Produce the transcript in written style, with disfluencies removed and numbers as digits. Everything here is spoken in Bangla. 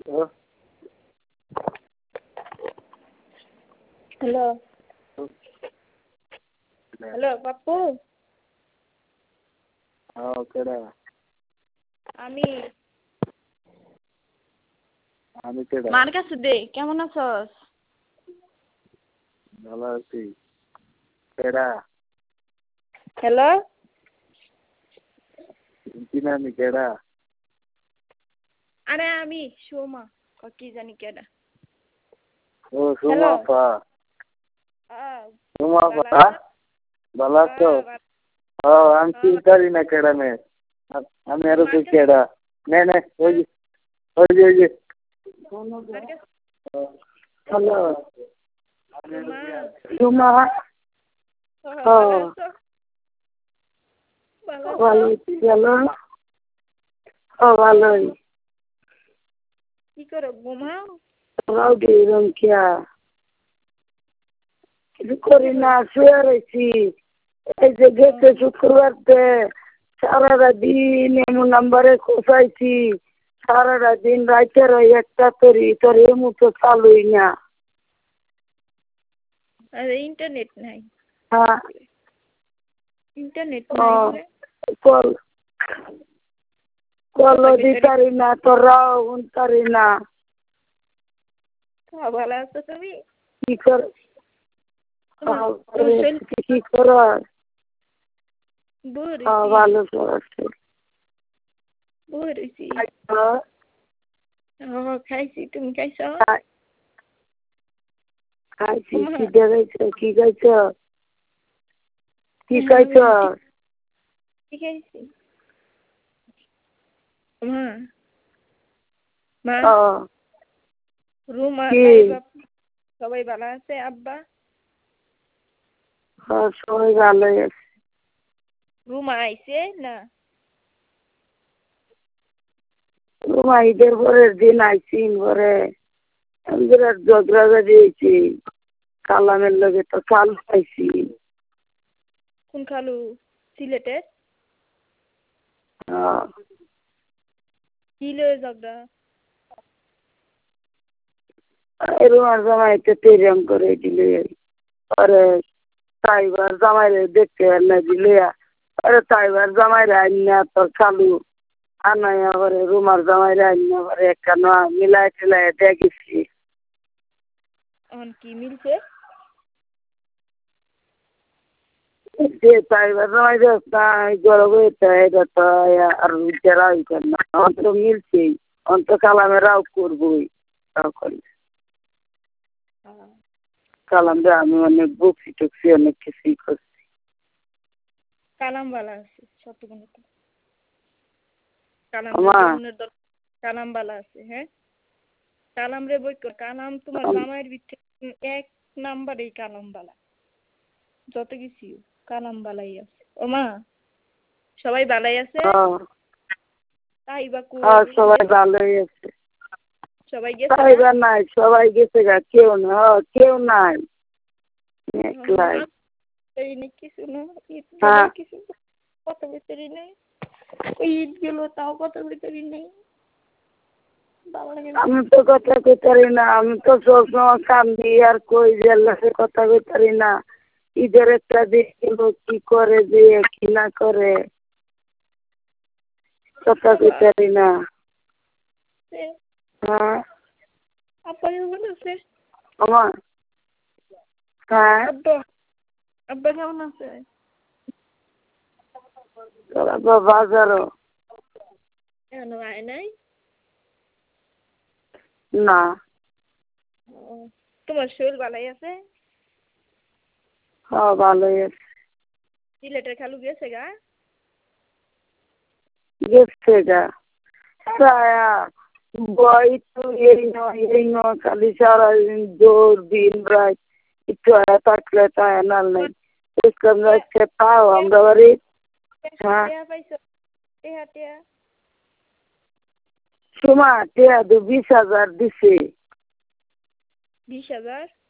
হ্যালো হ্যালো পাপ্পু কেডা আমি আমি কেডা মার কাছে দে কেমন আছস ভালো আছি কেডা হ্যালো চিনি আমি কেডা আরে আমি সোমা কি জানি কেডা ও সুমা আপা সুমা আপা ভালো আছো আমি চিন্তারি না কেডা নে আমি আরো তুই কেডা নে ওই যে হ্যালো সুমা ভালো চলো ভালোই কি করো ঘুমাও রাউডি রংকিয়া কিছু করি না শুয়ে রয়েছি এই যে গেছে শুক্রবারতে সারাটা দিন এমন নাম্বারে খোঁচাইছি সারাটা দিন রাইতের ওই একটা তরি তোর এমন তো চালুই না আরে ইন্টারনেট নাই হ্যাঁ ইন্টারনেট নাই কল কল দিতারি না তোরাও উনতারি না ভালো আছো তুমি কি কর কি কর ভালো করছে বলেছি খাইছি তুমি খাইছো খাইছি কি দেখাইছো কি খাইছো কি খাইছো কি খাইছি মা রুমা সবাই ভালো আছে আব্বা সবাই ভালোই আছে রুমা আইছে না রুমা ঈদের পরের দিন আইসিন পরে বিরাট ঝগড়াঝাড়ি হয়েছি কালামের লগে তো কাল পাইছি কোন খালু সিলেটের কি লয়ে ঝগড়া রুমার জামাইতে তেরাম করে দিলে পরে তাইবার জামাইরে দেখতে না দিলে আরে তাইবার জামাইরে আইনা তোর খালু আনাইয়া পরে রুমার জামাইরে আইনা পরে একটা মিলাই টিলাই দেখেছি কি মিলছে যে তাইবার জামাই গরব হয়েছে এটা তো আর যারা না অন্ত মিলছেই অন্ত কালামে রাও করবই রাও করলে কালামে আমি অনেক বকছি টকছি অনেক কিছুই করছি কালাম বালা আছে সত্যগুণ কালাম বালা আছে হ্যাঁ কালাম রে বই কালাম তোমার জামাইয়ের ভিতরে এক নাম্বারেই কালাম বালা যত কিছু কালাম বালাই আছে ও মা সবাই বালাই আছে তাই বা সবাই ভালোই আছে সবাই গেছে তাইবা নাই সবাই গেছে গা কেউ না কেউ নাই একলাই কিছু না কিছু কত ভিতরে নেই ওই ঈদ গেল তাও কত ভিতরে নেই আমি তো কথা কইতারি না আমি তো সবসময় কান্দি আর কই যে কথা কইতারি না ঈদের একটা দিন কি করে দিয়ে কি না করে কথা কইতারি না হ্যাঁ আব্বা কেমন আছে আমার হ্যাঁ আব্বা কেমন আছে তোর আব্বা বাজারও এখনো আয় নাই না তোমার শরীর ভালোই আছে হ্যাঁ ভালোই আছে সিলেটের খালু গেছে গা গেছে গা ছায়া বই তো এই নয় খালি সারাদিন জোর দিন রাত একটু আয়া থাকলে তাই নাল নেই রাখতে পাও আমরা বাড়ি হ্যাঁ সুমা টিয়া 20,000 দিছে 20,000